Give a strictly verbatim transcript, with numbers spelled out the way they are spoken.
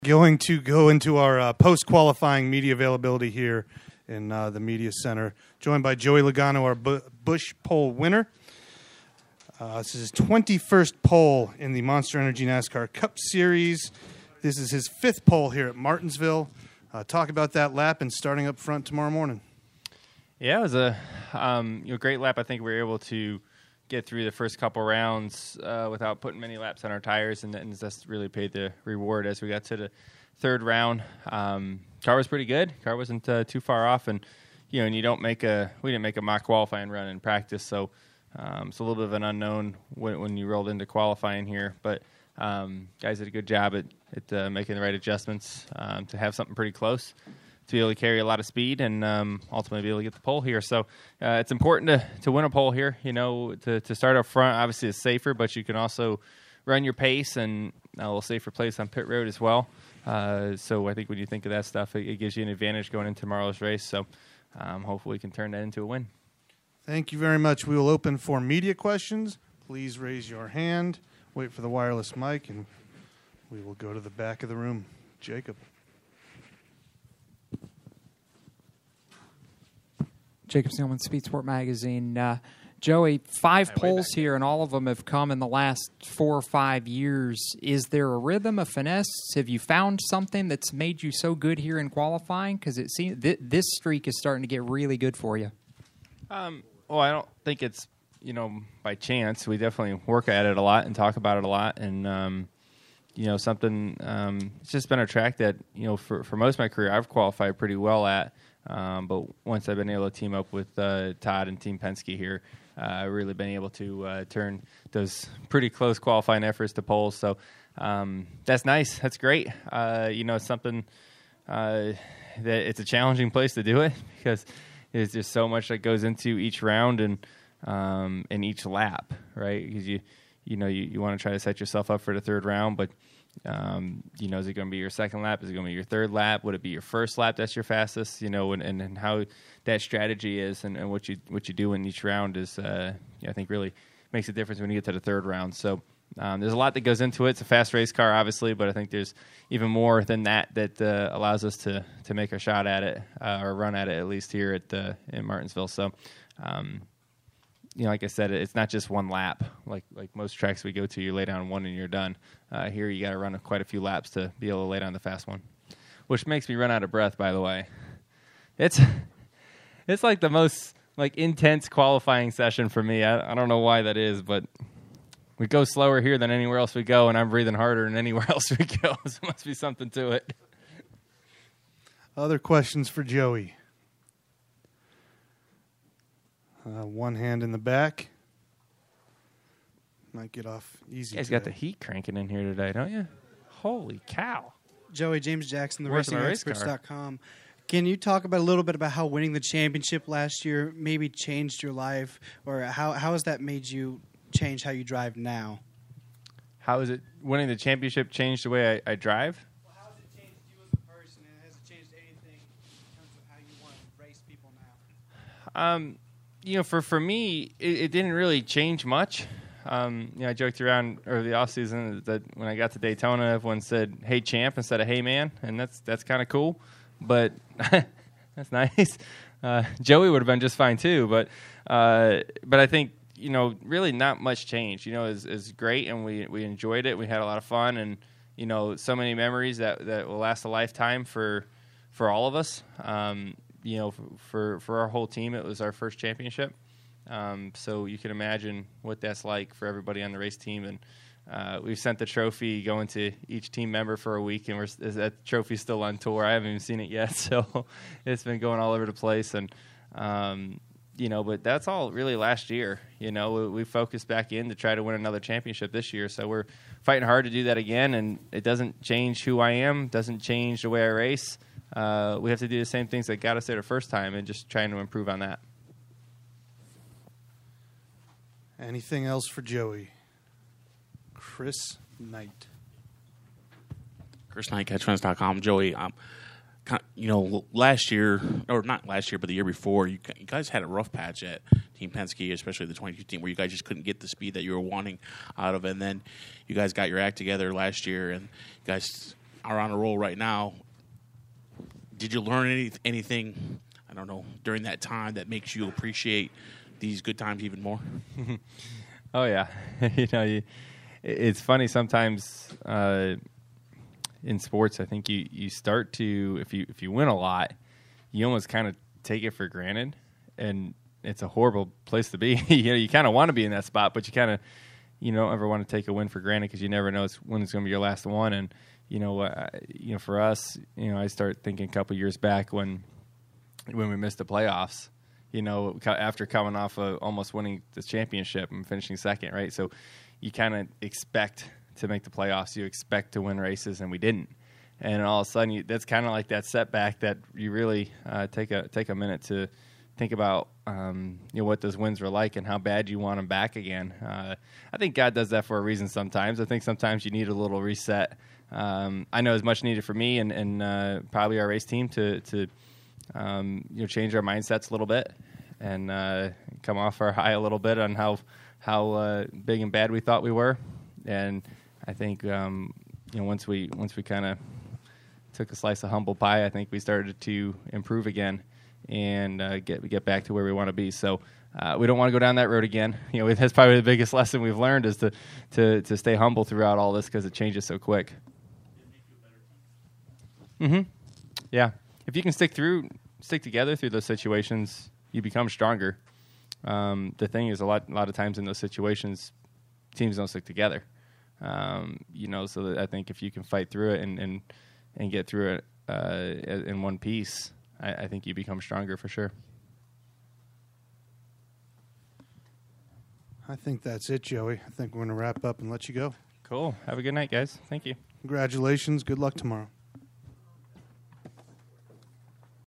Going to go into our uh, post-qualifying media availability here in uh, the Media Center, joined by Joey Logano, our Bu- Busch pole winner. Uh, this is his twenty-first pole in the Monster Energy NASCAR Cup Series. This is his fifth pole here at Martinsville. Uh, talk about that lap and starting up front tomorrow morning. Yeah, it was a um, you know, great lap. I think we were able to get through the first couple rounds uh, without putting many laps on our tires, and, and that's really paid the reward as we got to the third round. Um, car was pretty good. Car wasn't uh, too far off, and you know, and you don't make a we didn't make a mock qualifying run in practice, so um, it's a little bit of an unknown when, when you rolled into qualifying here. But um, guys did a good job at, at uh, making the right adjustments um, to have something pretty close, to be able to carry a lot of speed and um, ultimately be able to get the pole here. So uh, it's important to, to win a pole here. You know, to, to start up front, obviously it's safer, but you can also run your pace and a little safer place on pit road as well. Uh, so I think when you think of that stuff, it, it gives you an advantage going into tomorrow's race. So um, hopefully we can turn that into a win. Thank you very much. We will open for media questions. Please raise your hand. Wait for the wireless mic, and we will go to the back of the room. Jacob. Jacob Seelman, Speed Sport Magazine. Uh, Joey, five Hi, poles here, and all of them have come in the last four or five years. Is there a rhythm, a finesse? Have you found something that's made you so good here in qualifying? Because it seems th- this streak is starting to get really good for you. Um, well, I don't think it's, you know, by chance. We definitely work at it a lot and talk about it a lot, and um, you know, something. Um, it's just been a track that, you know, for for most of my career, I've qualified pretty well at. Um, but once I've been able to team up with uh, Todd and Team Penske here, uh, I've really been able to uh, turn those pretty close qualifying efforts to poles. So um, that's nice. That's great. Uh, you know, it's something uh, that it's a challenging place to do it because there's just so much that goes into each round and um, and each lap, right? Because you you know you, you want to try to set yourself up for the third round, but Um, you know, is it going to be your second lap? Is it going to be your third lap? Would it be your first lap that's your fastest? You know, and, and, and how that strategy is and, and what you what you do in each round is, uh, I think, really makes a difference when you get to the third round. So um, there's a lot that goes into it. It's a fast race car, obviously, but I think there's even more than that that uh, allows us to to make a shot at it uh, or run at it, at least here at uh, in Martinsville. So. Um, You know, like I said, it's not just one lap. Like like most tracks we go to, you lay down one and you're done. Uh, here, you got to run quite a few laps to be able to lay down the fast one, which makes me run out of breath. By the way, it's it's like the most like intense qualifying session for me. I, I don't know why that is, but we go slower here than anywhere else we go, and I'm breathing harder than anywhere else we go. So there must be something to it. Other questions for Joey? Uh, one hand in the back. Might get off easy. You guys today. got the heat cranking in here today, don't you? Holy cow. Joey, James Jackson, the Working racing a race experts car. dot com. Can you talk about a little bit about how winning the championship last year maybe changed your life, or how, how has that made you change how you drive now? How is it winning the championship changed the way I, I drive? Well, how has it changed you as a person, and has it changed anything in terms of how you want to race people now? Um, you know, for, for me, it, it didn't really change much. Um, you know, I joked around over the off season that when I got to Daytona, everyone said "Hey champ" instead of "Hey man," and that's that's kind of cool. But that's nice. Uh, Joey would have been just fine too. But uh, but I think, you know, really not much change. You know, is is great, and we we enjoyed it. We had a lot of fun, and you know, so many memories that, that will last a lifetime for for all of us. Um, you know, for for our whole team, it was our first championship. Um, so you can imagine what that's like for everybody on the race team. And uh, we've sent the trophy going to each team member for a week, and we're, that trophy's still on tour. I haven't even seen it yet, so it's been going all over the place. And um, you know, but that's all really last year. You know, we, we focused back in to try to win another championship this year. So we're fighting hard to do that again, and it doesn't change who I am, doesn't change the way I race. Uh, we have to do the same things that got us there the first time and just trying to improve on that. Anything else for Joey? Chris Knight. Chris Knight, catch fans dot com. Joey, um, you know, last year, or not last year, but the year before, you, you guys had a rough patch at Team Penske, especially the twenty fifteen, where you guys just couldn't get the speed that you were wanting out of it. And then you guys got your act together last year, and you guys are on a roll right now. Did you learn any, anything, I don't know, during that time that makes you appreciate these good times even more? Oh yeah, you know, you, it's funny sometimes uh, in sports. I think you, you start to if you if you win a lot, you almost kind of take it for granted, and it's a horrible place to be. you know, you kind of want to be in that spot, but you kind of you don't ever want to take a win for granted because you never know it's, when it's going to be your last one. And you know, uh, you know, for us, you know, I start thinking a couple years back when when we missed the playoffs. You know, after coming off of almost winning the championship and finishing second, right? So you kind of expect to make the playoffs. You expect to win races, and we didn't. And all of a sudden, you, that's kind of like that setback that you really uh, take a take a minute to think about, um, you know, what those wins were like and how bad you want them back again. Uh, I think God does that for a reason sometimes. I think sometimes you need a little reset. Um, I know it's much needed for me and, and uh, probably our race team to to – Um, you know, change our mindsets a little bit and uh, come off our high a little bit on how how uh, big and bad we thought we were. And I think um, you know once we once we kind of took a slice of humble pie, I think we started to improve again and uh, get get back to where we want to be. So uh, we don't want to go down that road again. You know, that's probably the biggest lesson we've learned is to to to stay humble throughout all this because it changes so quick. Mm-hmm. Yeah. If you can stick through, stick together through those situations, you become stronger. Um, the thing is, a lot, a lot of times in those situations, teams don't stick together. Um, you know, so that I think if you can fight through it and and, and get through it uh, in one piece, I, I think you become stronger for sure. I think that's it, Joey. I think we're going to wrap up and let you go. Cool. Have a good night, guys. Thank you. Congratulations. Good luck tomorrow.